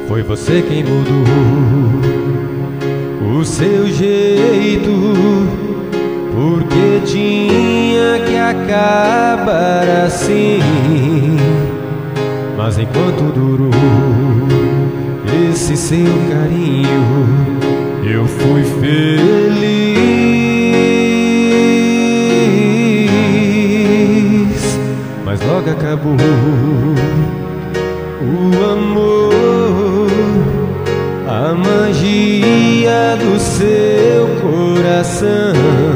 Foi você quem mudou o seu jeito, porque tinha que acabar assim. Mas enquanto durou esse seu carinho, eu fui feliz. Mas logo acabou o amor, a magia do seu coração.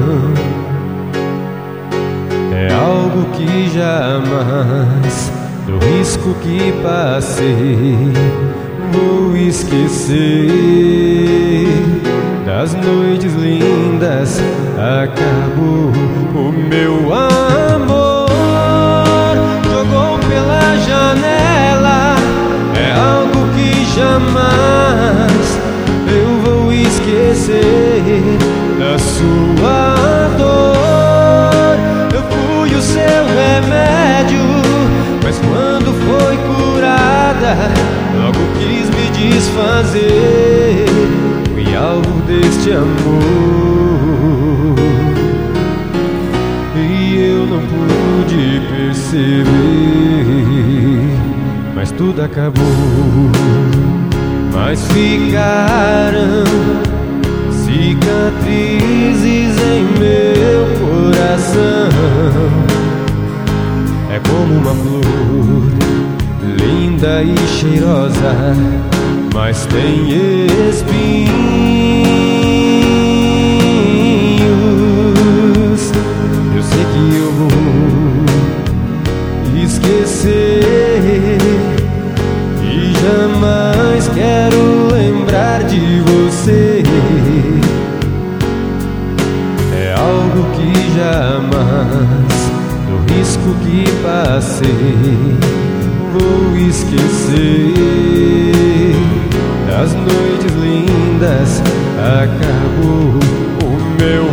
É algo que jamais, do risco que passei, vou esquecer. Das noites lindas acabou o meu amor, jogou pela janela. É algo que jamais eu vou esquecer. Da sua dor eu fui o seu remédio, mas quando foi curada, logo quis me desfazer. Fui alvo deste amor e eu não pude perceber. Mas tudo acabou, mas ficaram cicatrizes em meu coração. É como uma flor linda e cheirosa, mas tem espinhos. Eu sei que eu vou esquecer e jamais quero lembrar de você. É algo que jamais, do risco que passei, vou esquecer. Das noites lindas acabou o meu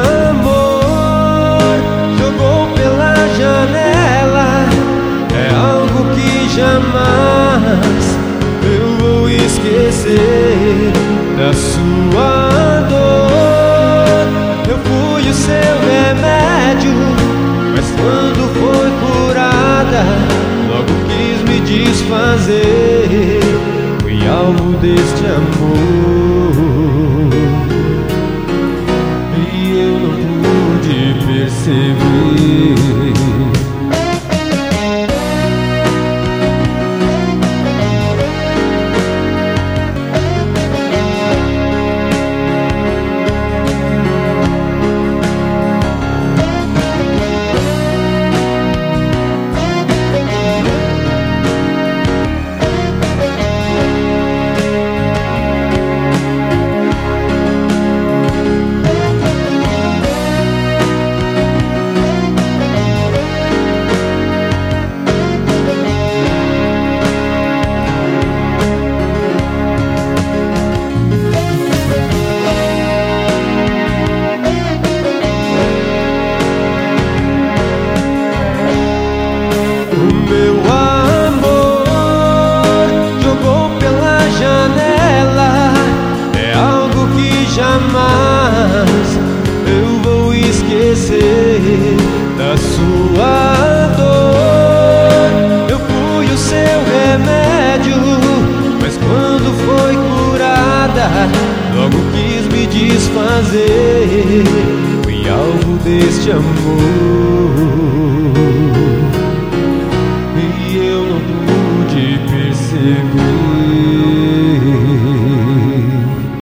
amor, jogou pela janela. É algo que jamais eu vou esquecer. Da sua dor eu fui o seu remédio, mas quando foi curada, logo quis me desfazer. Fui alvo deste amor e eu não pude perceber. Jamais eu vou esquecer. Da sua dor eu fui o seu remédio, mas quando foi curada, logo quis me desfazer. Fui alvo deste amor e eu não pude perceber.